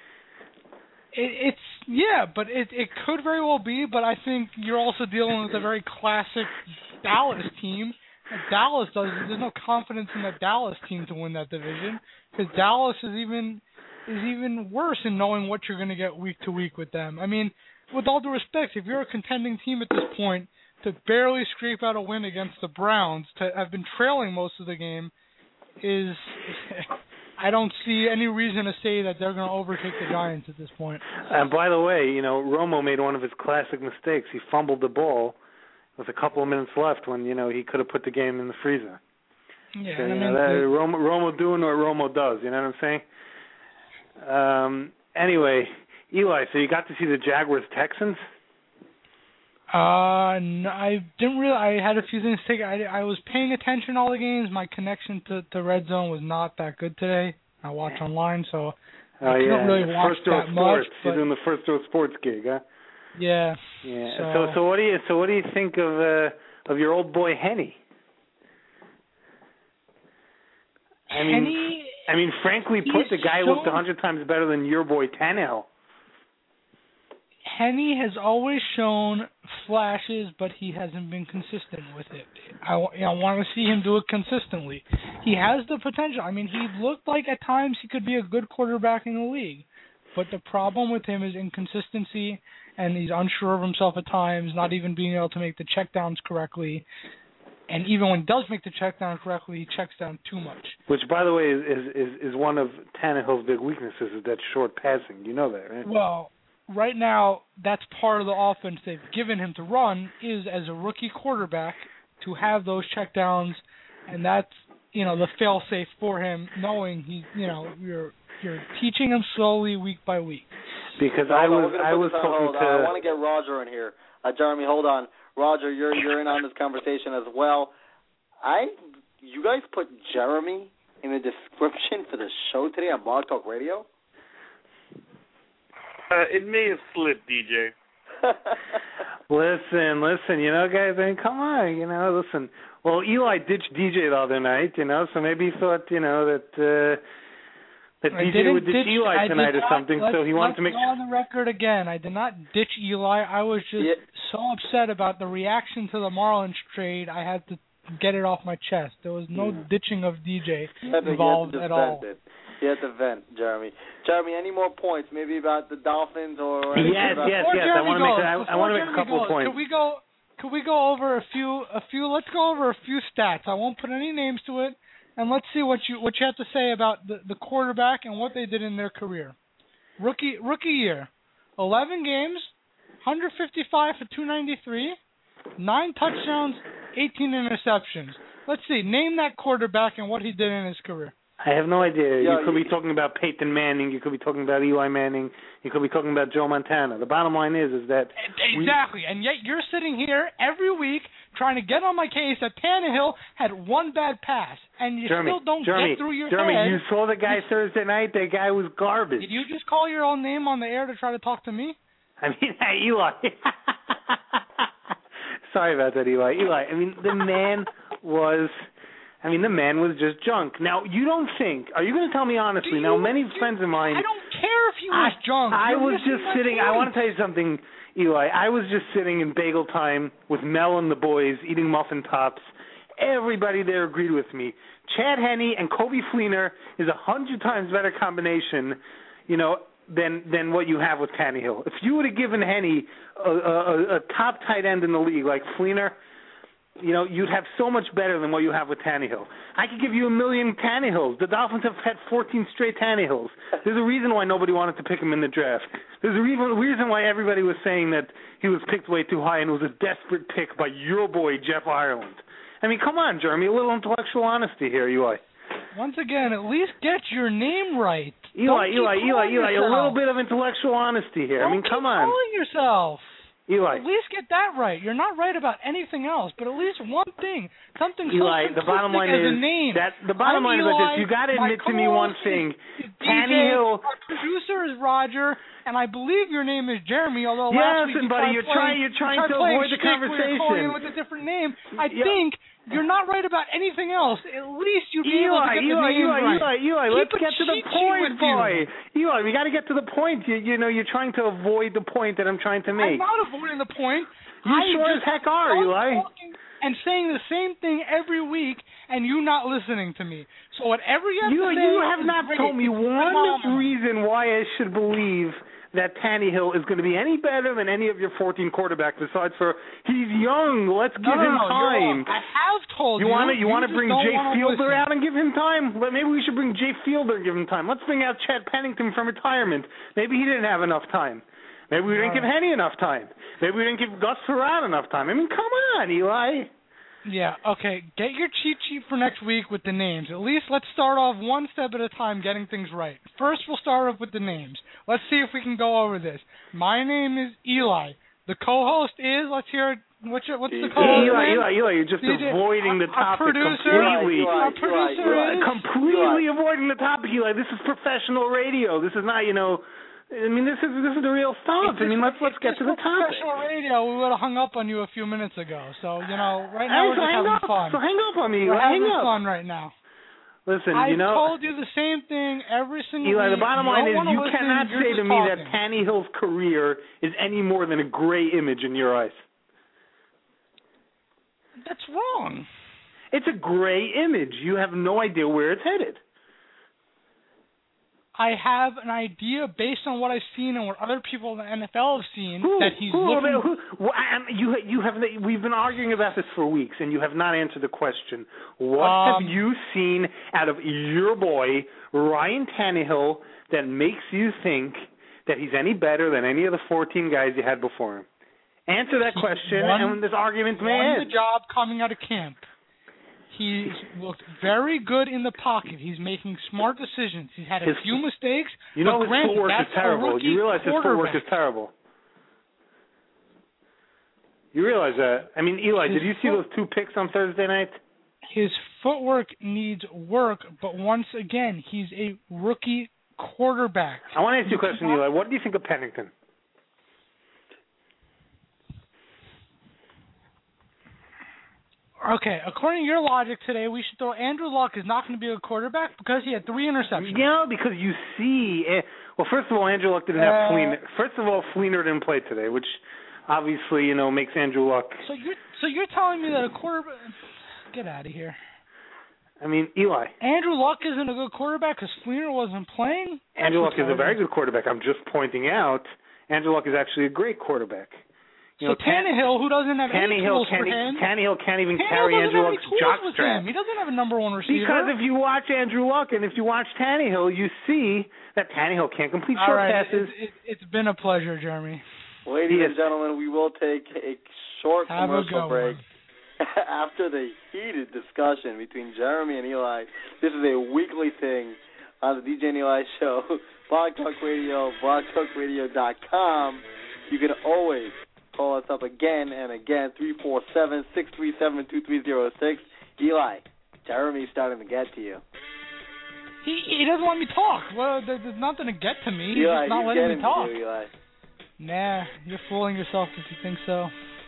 But it could very well be, but I think you're also dealing with a very classic Dallas team. There's no confidence in the Dallas team to win that division, because Dallas is even worse in knowing what you're going to get week to week with them. I mean, with all due respect, if you're a contending team at this point, to barely scrape out a win against the Browns, to have been trailing most of the game, I don't see any reason to say that they're going to overtake the Giants at this point. And by the way, Romo made one of his classic mistakes. He fumbled the ball with a couple of minutes left when, he could have put the game in the freezer. Yeah, so, Romo doing what Romo does, you know what I'm saying? Anyway, Eli, so you got to see the Jaguars-Texans? No, I didn't really. I had a few things to take. I was paying attention to all the games. My connection to Red Zone was not that good today. I watch online, so I couldn't really watch that much. You're doing the First Row Sports gig, huh? Yeah. Yeah. So what do you think of your old boy Henny? I mean, frankly put, the guy looked 100 times better than your boy Tannehill. Henny has always shown flashes, but he hasn't been consistent with it. I want to see him do it consistently. He has the potential. I mean, he looked like at times he could be a good quarterback in the league. But the problem with him is inconsistency, and he's unsure of himself at times, not even being able to make the checkdowns correctly. And even when he does make the checkdown correctly, he checks down too much. Which, by the way, is one of Tannehill's big weaknesses, is that short passing. You know that, right? Well, right now, that's part of the offense they've given him to run, is as a rookie quarterback to have those checkdowns, and that's, the fail-safe for him, knowing you're teaching him slowly week by week. Because I was talking to... I want to get Roger in here. Jeremy, hold on. Roger, you're in on this conversation as well. You guys put Jeremy in the description for the show today on Blog Talk Radio? It may have slipped, DJ. Listen, guys, come on, listen. Well, Eli ditched DJ the other night, so maybe he thought, that DJ would ditch Eli tonight or something, so he wanted to make... Let's go on the record again. I did not ditch Eli. I was just so upset about the reaction to the Marlins trade, I had to get it off my chest. There was no ditching of DJ involved at all. You had to vent, Jeremy. Jeremy, any more points? Maybe about the Dolphins or... Yes. I want to make a couple of points. Could we go over a few? Let's go over a few stats. I won't put any names to it, and let's see what you have to say about the quarterback and what they did in their career. Rookie year, 11 games, 155 for 293, 9 touchdowns, 18 interceptions. Let's see. Name that quarterback and what he did in his career. I have no idea. You could be talking about Peyton Manning. You could be talking about Eli Manning. You could be talking about Joe Montana. The bottom line is that... Exactly. And yet you're sitting here every week trying to get on my case that Tannehill had one bad pass. And you still don't get through your head. You saw the guy Thursday night. That guy was garbage. Did you just call your own name on the air to try to talk to me? I mean, Eli. Sorry about that, Eli. The man was... the man was just junk. Now, you don't think... Are you going to tell me honestly? Many friends of mine... I don't care if he was junk. I was just sitting... I want to tell you something, Eli. I was just sitting in bagel time with Mel and the boys, eating muffin tops. Everybody there agreed with me. Chad Henne and Kobe Fleener is 100 times better combination, than what you have with Tannehill. If you would have given Henne a top tight end in the league like Fleener... you'd have so much better than what you have with Tannehill. I could give you 1 million Tannehills. The Dolphins have had 14 straight Tannehills. There's a reason why nobody wanted to pick him in the draft. There's a reason why everybody was saying that he was picked way too high and it was a desperate pick by your boy, Jeff Ireland. I mean, come on, Jeremy, a little intellectual honesty here, Eli. Once again, at least get your name right. Eli, a little bit of intellectual honesty here. Don't come on. Calling yourself. Eli. At least get that right. You're not right about anything else, but at least one thing, something Eli, so the bottom line as is a name. the bottom line is this. You got to admit to me one thing. Tannehill. Our producer is Roger, and I believe your name is Jeremy. Although yeah, last week listen, buddy, you're trying to avoid the conversation with a different name. I think you're not right about anything else. At least you'd be able to get the name right. Eli, let's get to the point, boy. Eli, we got to get to the point. You're trying to avoid the point that I'm trying to make. I'm not avoiding the point. You sure as heck are, Eli. And saying the same thing every week, and you not listening to me. So whatever you have to say, you have not told me one reason why I should believe that Tannehill is going to be any better than any of your 14 quarterbacks besides for he's young. Let's give him time. I have told you. You want to bring Jay Fielder out and give him time? Maybe we should bring Jay Fielder and give him time. Let's bring out Chad Pennington from retirement. Maybe he didn't have enough time. Maybe we didn't give Henny enough time. Maybe we didn't give Gus Frerotte enough time. I mean, come on, Eli. Yeah, okay. Get your cheat sheet for next week with the names. At least let's start off one step at a time getting things right. First, we'll start off with the names. Let's see if we can go over this. My name is Eli. The co-host is, let's hear it. What's the co-host name? Eli, you're just avoiding the topic completely. Completely avoiding the topic, Eli. This is professional radio. This is not, I mean, this is the real stuff. I mean, let's get to the topic. Professional radio, we would have hung up on you a few minutes ago. So, right now we're just having fun. So hang up on me. We're having fun right now. Listen, I told you the same thing every single week. Eli, the bottom line is you cannot say to me that Tannehill's career is any more than a gray image in your eyes. That's wrong. It's a gray image. You have no idea where it's headed. I have an idea based on what I've seen and what other people in the NFL have seen that he's looking. We've been arguing about this for weeks, and you have not answered the question. What have you seen out of your boy Ryan Tannehill that makes you think that he's any better than any of the 14 guys you had before him? Answer that question, and this argument may end. Won the job coming out of camp. He's looked very good in the pocket. He's making smart decisions. He's had a few mistakes. His footwork is terrible. You realize his footwork is terrible. You realize that. I mean, Eli, did you see those 2 picks on Thursday night? His footwork needs work, but once again, he's a rookie quarterback. I want to ask you a question, Eli. What do you think of Pennington? Okay, according to your logic today, we should throw Andrew Luck is not going to be a quarterback because he had 3 interceptions. Yeah, because you see, well, first of all, Andrew Luck didn't have Fleener. First of all, Fleener didn't play today, which obviously, makes Andrew Luck. So you're telling me that a quarterback? Get out of here. I mean, Eli. Andrew Luck isn't a good quarterback because Fleener wasn't playing? Andrew Luck is a very good quarterback. I'm just pointing out Andrew Luck is actually a great quarterback. Tannehill, who doesn't have any tools for him. Tannehill can't even carry Andrew Luck's jockstrap. He doesn't have a number 1 receiver. Because if you watch Andrew Luck and if you watch Tannehill, you see that Tannehill can't complete short passes. It's been a pleasure, Jeremy. Ladies and gentlemen, we will take a short commercial break. After the heated discussion between Jeremy and Eli, this is a weekly thing on the DJ and Eli Show, Blog Talk Radio, blogtalkradio.com. You can always call us up again and again, 347-637-2306. Eli, Jeremy's starting to get to you. He doesn't let me talk. Well, there's nothing to get to me. He's Eli, just not letting me talk. You, Eli. Nah, you're fooling yourself if you think so.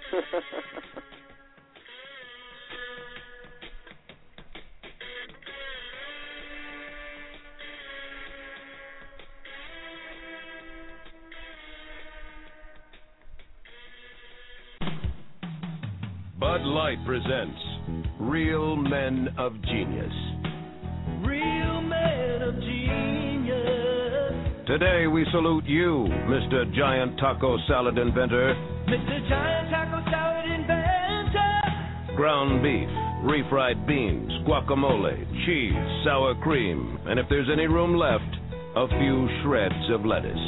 Bud Light presents Real Men of Genius. Real Men of Genius. Today we salute you, Mr. Giant Taco Salad Inventor. Mr. Giant Taco Salad Inventor. ground beef, refried beans, guacamole, cheese, sour cream, and if there's any room left, a few shreds of lettuce.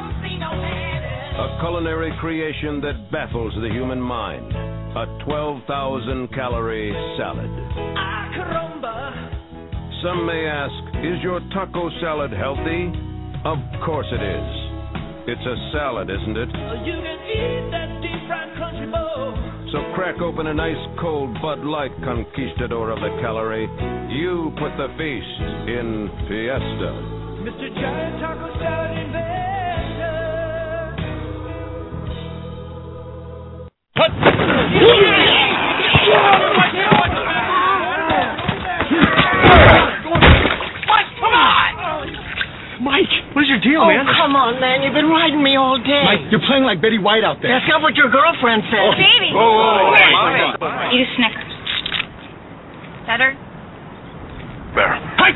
A culinary creation that baffles the human mind. A 12,000-calorie salad. Some may ask, is your taco salad healthy? Of course it is. It's a salad, isn't it? You can eat that deep-fried crunchy bowl. So crack open an ice-cold Bud Light, conquistador of the calorie. You put the feast in Fiesta. Mr. Giant Taco Salad Inventor. Mike, what is your deal, man? Oh, come on, man. You've been riding me all day. Mike, you're playing like Betty White out there. That's not what your girlfriend said. Baby! Eat a Snickers. Better? Better.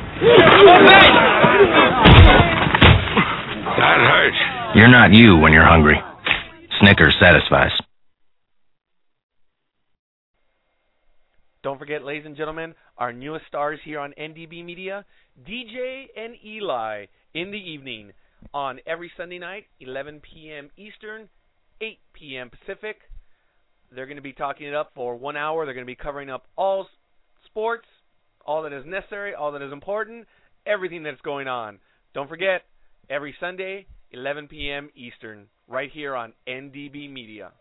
That hurts. You're not you when you're hungry. Snickers satisfies. Don't forget, ladies and gentlemen, our newest stars here on NDB Media, DJ and Eli, in the evening on every Sunday night, 11 p.m. Eastern, 8 p.m. Pacific. They're going to be talking it up for 1 hour. They're going to be covering up all sports, all that is necessary, all that is important, everything that's going on. Don't forget, every Sunday, 11 p.m. Eastern, right here on NDB Media.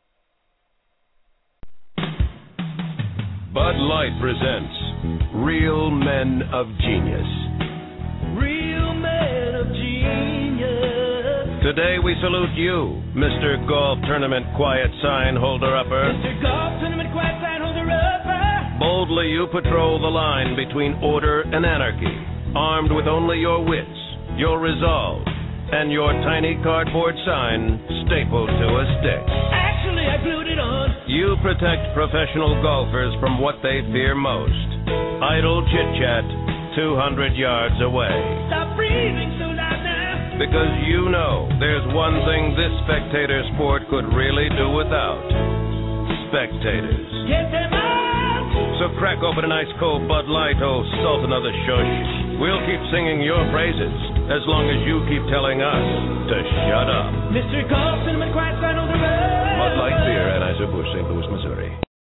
Bud Light presents Real Men of Genius. Real men of genius. Today we salute you, Mr. Golf Tournament Quiet Sign Holder-Upper. Mr. Golf Tournament Quiet Sign Holder-Upper. Boldly you patrol the line between order and anarchy, armed with only your wits, your resolve, and your tiny cardboard sign stapled to a stick. Actually, I glued it on. You protect professional golfers from what they fear most. Idle chit-chat 200 yards away. Stop breathing so loud now. Because you know there's one thing this spectator sport could really do without. Spectators. Get them out. So crack open an ice-cold Bud Light, oh sultan of the shush. We'll keep singing your praises as long as you keep telling us to shut up. Mr. Golf Tournament Quiet Sign Holder-Upper. Bud Light Beer, Anheuser-Busch, St. Louis, Missouri.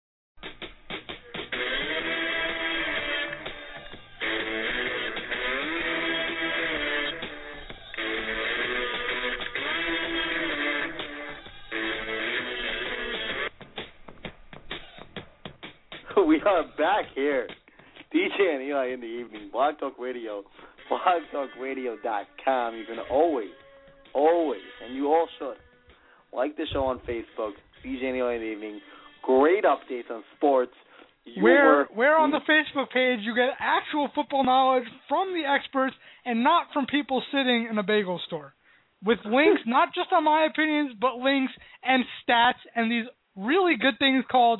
We are back here. DJ and Eli in the evening. Blog Talk Radio. BlogTalkRadio.com. You can always, and you all should, like the show on Facebook. DJ and Eli in the evening. Great updates on sports. Where on the Facebook page you get actual football knowledge from the experts and not from people sitting in a bagel store. With links, not just on my opinions, but links and stats and these really good things called,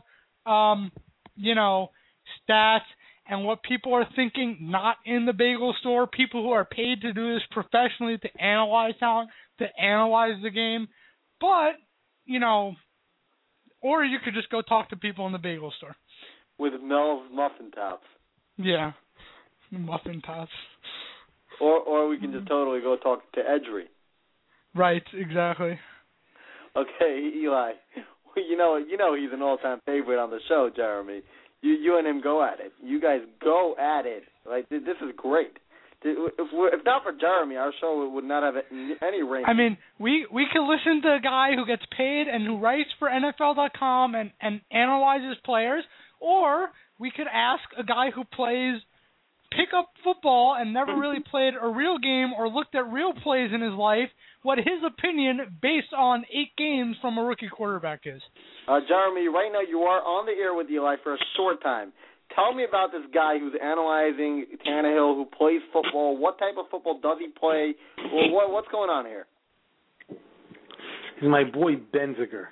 stats and what people are thinking not in the bagel store, people who are paid to do this professionally to analyze talent, to analyze the game. But, or you could just go talk to people in the bagel store. With Mel's Muffin Tops. Yeah, Muffin Tops. Or we can just totally go talk to Edry. Right, exactly. Okay, Eli. You know he's an all-time favorite on the show, Jeremy. You and him go at it. You guys go at it. Like, this is great. If not for Jeremy, our show would not have any range. I mean, we could listen to a guy who gets paid and who writes for NFL.com and analyzes players, or we could ask a guy who plays pickup football and never really played a real game or looked at real plays in his life what his opinion based on 8 games from a rookie quarterback is. Jeremy, right now you are on the air with Eli for a short time. Tell me about this guy who's analyzing Tannehill, who plays football. What type of football does he play? What's going on here? He's my boy Benziger.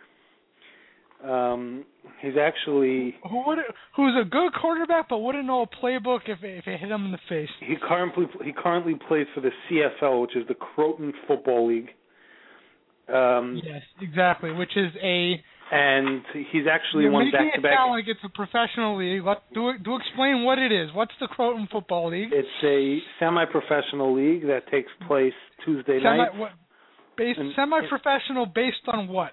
He's actually who's a good quarterback, but wouldn't know a playbook if it hit him in the face. He currently plays for the CFL, which is the Croton Football League. Yes, exactly. Which is a and he's actually won back-to-back. You're making it sound like it's a professional league. Do explain what it is. What's the Croton Football League? It's a semi-professional league that takes place Tuesday nights. Semi-professional based on what?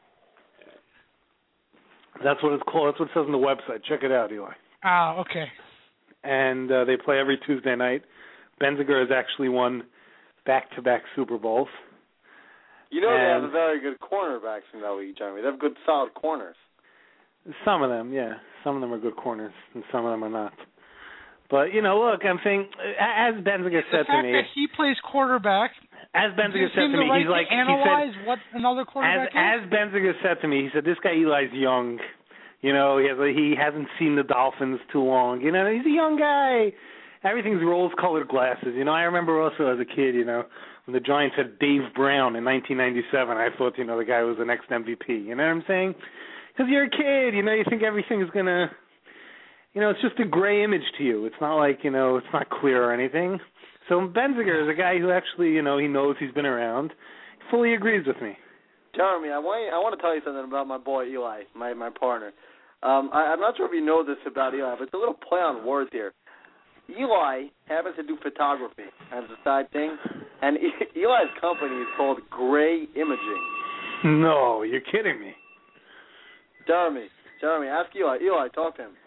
That's what it's called. That's what it says on the website. Check it out, Eli. Ah, okay. And they play every Tuesday night. Benziger has actually won back-to-back Super Bowls. You know they have a very good cornerbacks in that league, Jeremy. They have good, solid corners. Some of them, yeah. Some of them are good corners, and some of them are not. But, look, I'm saying, as Benziger said to me... The fact that he plays quarterback... As Benziger said to me, he's like... Analyze what another quarterback is? As Benziger said to me, he said, this guy Eli's young. He hasn't seen the Dolphins too long. He's a young guy. Everything's rose-colored glasses. I remember also as a kid, when the Giants had Dave Brown in 1997, I thought, the guy was the next MVP. You know what I'm saying? Because you're a kid, you think everything is going to, it's just a gray image to you. It's not like, it's not clear or anything. So Benziger is a guy who actually, he knows, he's been around. He fully agrees with me. Jeremy, I want to tell you something about my boy Eli, my partner. I'm not sure if you know this about Eli, but it's a little play on words here. Eli happens to do photography as a side thing, and Eli's company is called Gray Imaging. No, you're kidding me. Jeremy, ask Eli. Eli, talk to him.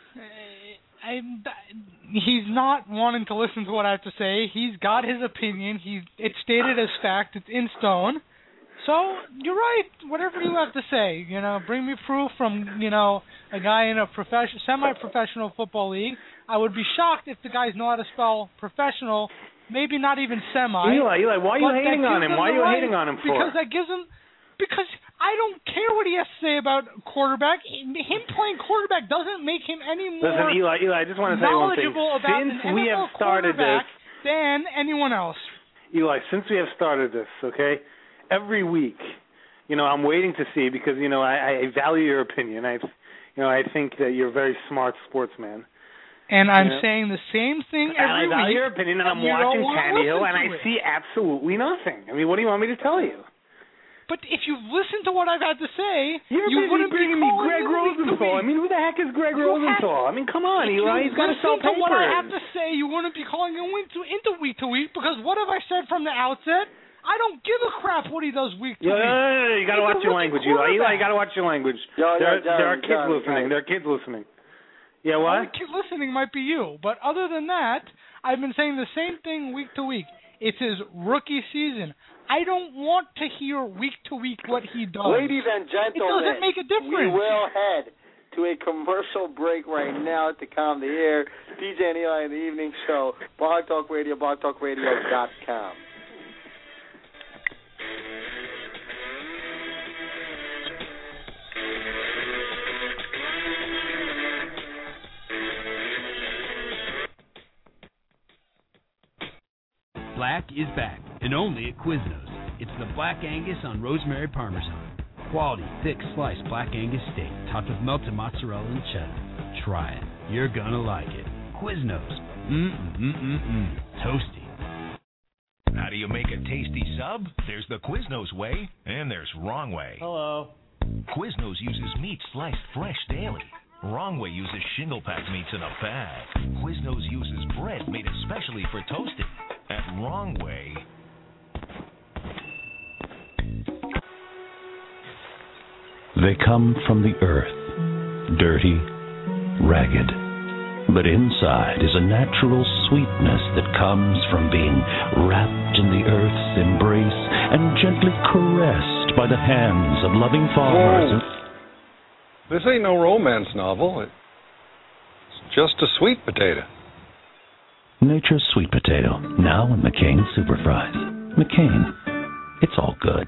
He's not wanting to listen to what I have to say. He's got his opinion. It's stated as fact. It's in stone. So you're right. Whatever you have to say, bring me proof from a guy in a semi-professional football league. I would be shocked if the guys know how to spell professional, maybe not even semi. Eli, why are you hating on him? Why are you hating on him for? Because that gives him. Because I don't care what he has to say about quarterback. Him playing quarterback doesn't make him any more. Listen, Eli, I just want to say one thing. Since we have started this, than anyone else. Eli, since we have started this, okay, every week, I'm waiting to see because I value your opinion. I think that you're a very smart sportsman. And I'm saying the same thing every week. And I value your opinion, and I'm watching Tannehill, and I see absolutely nothing. I mean, what do you want me to tell you? But if you listen to what I've had to say, you wouldn't be bringing me Greg Rosenthal. I mean, who the heck is Greg Rosenthal? I mean, come on, Eli. He's got to sell papers. What I have to say, you wouldn't be calling him into week to week because what have I said from the outset? I don't give a crap what he does week to week. You got to watch your language, Eli. Eli, you got to watch your language. There are kids listening. There are kids listening. Yeah, what? The kid listening might be you, but other than that, I've been saying the same thing week to week. It's his rookie season. I don't want to hear week to week what he does. Ladies and gentlemen, it doesn't make a difference. We will head to a commercial break right now to calm the air. DJ and Eli in the evening show. Blog Talk Radio, blogtalkradio.com. Black is back, and only at Quiznos. It's the Black Angus on Rosemary Parmesan. Quality, thick sliced Black Angus steak topped with melted mozzarella and cheddar. Try it. You're gonna like it. Quiznos. Toasty. How do you make a tasty sub? There's the Quiznos way, and there's wrong way. Hello. Quiznos uses meat sliced fresh daily. Wrong way uses shingle-packed meats in a bag. Quiznos uses bread made especially for toasting. At Wrong Way, they come from the earth, dirty, ragged. But inside is a natural sweetness that comes from being wrapped in the earth's embrace and gently caressed by the hands of loving farmers. This ain't no romance novel. It's just a sweet potato. Nature's sweet potato, now in McCain Super Fries. McCain, it's all good.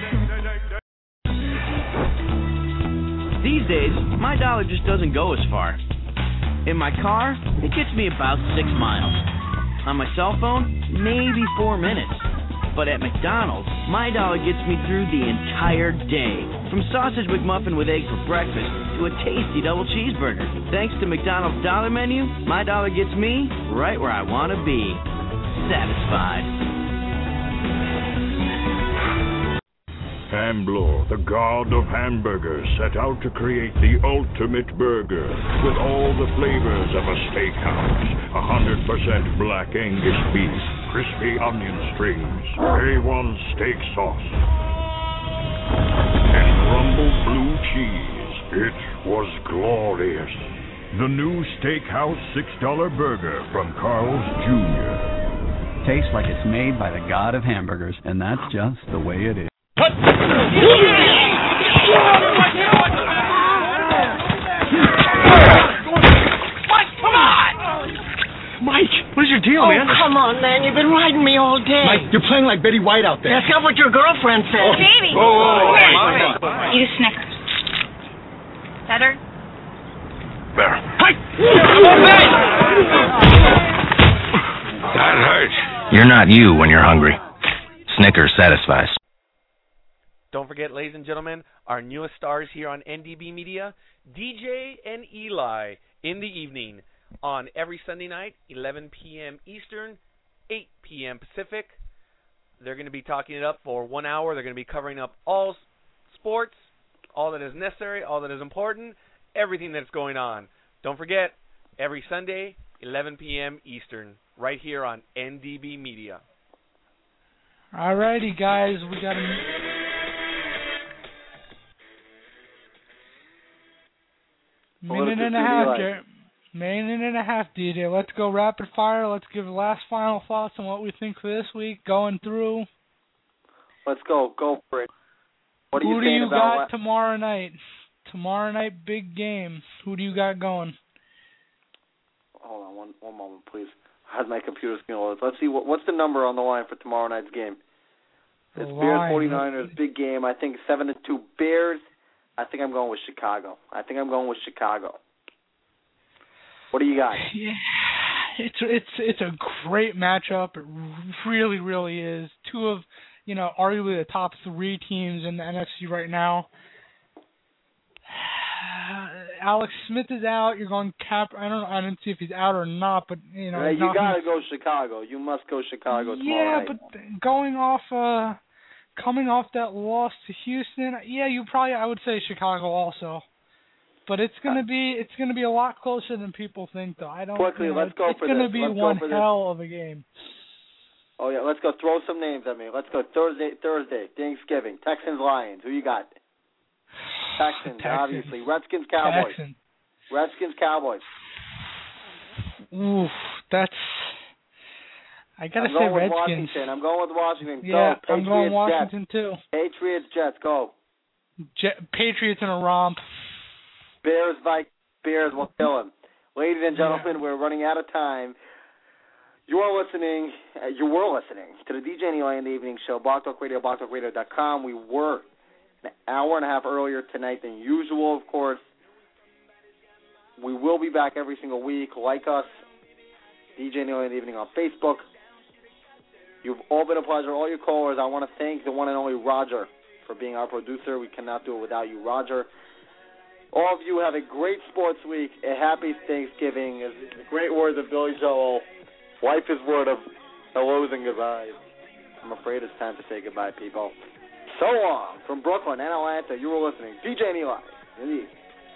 These days, my dollar just doesn't go as far. In my car, it gets me about 6 miles. On my cell phone, maybe 4 minutes. But at McDonald's, my dollar gets me through the entire day. From sausage McMuffin with egg for breakfast to a tasty double cheeseburger. Thanks to McDonald's Dollar Menu, my dollar gets me right where I want to be. Satisfied. Ambler, the god of hamburgers, set out to create the ultimate burger with all the flavors of a steakhouse. 100% black Angus beef, crispy onion strings, A1 steak sauce, and rumbled blue cheese. It was glorious. The new Steakhouse $6 burger from Carl's Jr. Tastes like it's made by the god of hamburgers, and that's just the way it is. Cut! Mike, what is your deal, man? Oh, come on, man. You've been riding me all day. Mike, you're playing like Betty White out there. That's not what your girlfriend said. Oh, baby. Oh, Eat a Snickers. Better? There. That hurts. You're not you when you're hungry. Snickers satisfies. Don't forget, ladies and gentlemen, our newest stars here on NDB Media, DJ and Eli, in the evening on every Sunday night, 11 p.m. Eastern, 8 p.m. Pacific. They're going to be talking it up for 1 hour. They're going to be covering up all sports, all that is necessary, all that is important, everything that's going on. Don't forget, every Sunday, 11 p.m. Eastern, right here on NDB Media. Alrighty, guys, we got a minute and a half, minute and a half, DJ. Let's go rapid fire. Let's give last final thoughts on what we think for this week, going through. Let's go for it. What are Who you do saying you about got tomorrow night? Tomorrow night, big game. Who do you got going? Hold on one moment, please. How's my computer screen load? Let's see what's the number on the line for tomorrow night's game. It's Bears 49ers, big game. I think 7-2 Bears. I think I'm going with Chicago. What do you got? Yeah, it's a great matchup. It really, really is. Two of, arguably the top three teams in the NFC right now. Alex Smith is out. You're going Cap. I didn't see if he's out or not, but you gotta go Chicago. You must go Chicago tomorrow night. But coming off that loss to Houston, I would say Chicago also. But it's gonna be a lot closer than people think, though. Quickly, let's go for this. It's gonna be one hell of a game. Oh yeah, let's go. Throw some names at me. Let's go Thursday, Thanksgiving, Texans, Lions. Who you got? Texans, obviously. Redskins, Cowboys. Redskins, Cowboys. Oof, that's. I gotta say Redskins. I'm going with Washington. Yeah, go. I'm going Washington Jets. too. Patriots, Jets, go. Patriots in a romp. Bears will kill them. Ladies and gentlemen, we're running out of time. You were listening to the DJ and Eli in the Evening Show, Blog Talk Radio, blogtalkradio.com. We were an hour and a half earlier tonight than usual, of course. We will be back every single week. Like us, DJ and Eli in the Evening on Facebook. You've all been a pleasure. All your callers, I want to thank the one and only Roger for being our producer. We cannot do it without you, Roger. All of you have a great sports week, a happy Thanksgiving. The great words of Billy Joel. Life is word of hellos and goodbyes. I'm afraid it's time to say goodbye, people. So long from Brooklyn and Atlanta. You were listening. DJ and Eli in the Evening.